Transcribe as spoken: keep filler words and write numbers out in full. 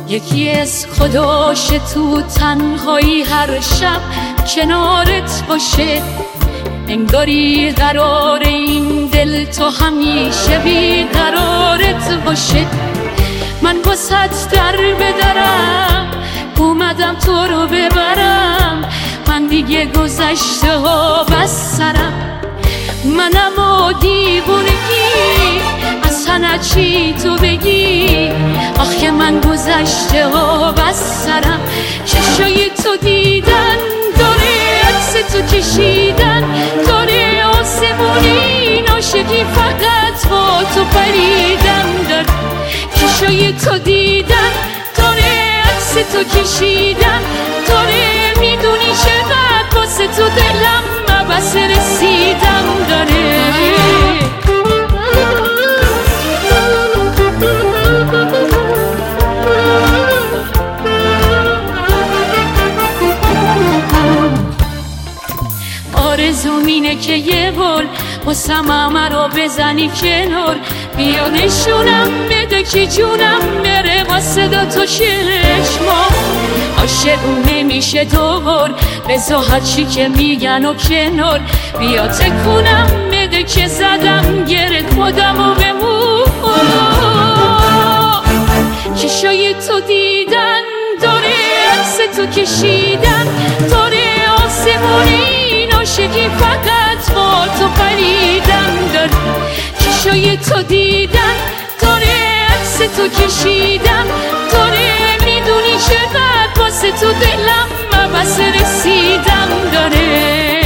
یکی از خداش تو تنهایی هر شب کنارت باشه، انگاری قرار این دل تو همیشه بی قرارت باشه. من واسط در بدرم اومدم تو رو ببرم، من دیگه گذشته ها بس سرم، منم و دیوونگی اصلا چی تو بگی، آخه من گذشته ها بس سرم. چشای تو دیدن داره عکس تو کشیدن، داره آسمونی ناشگی فقط با تو پریدن داره. چشای تو دیدن داره عکس تو کشیدن، داره میدونی چقدر واسه تو دلم بس رسیدم داره. آرزوم اینه که یه بار واسم همه رو بزنی کنار، بیا نشونم بده که جونم بره با صدا تو چشما. عاشق نمیشه دوبار بذار هرچی که میگن و کنار، بیا تکونم بده که زدم گرد خودم و بمون. چشای تو دیدن داره عکس تو کشیدن، داره آسمونی ناشگی فقط با تو پریدن داره. چشای تو دیدن داره عکس تو کشیدن، داره میدونی چقدر واسه تو دلم بس رسیدم داره.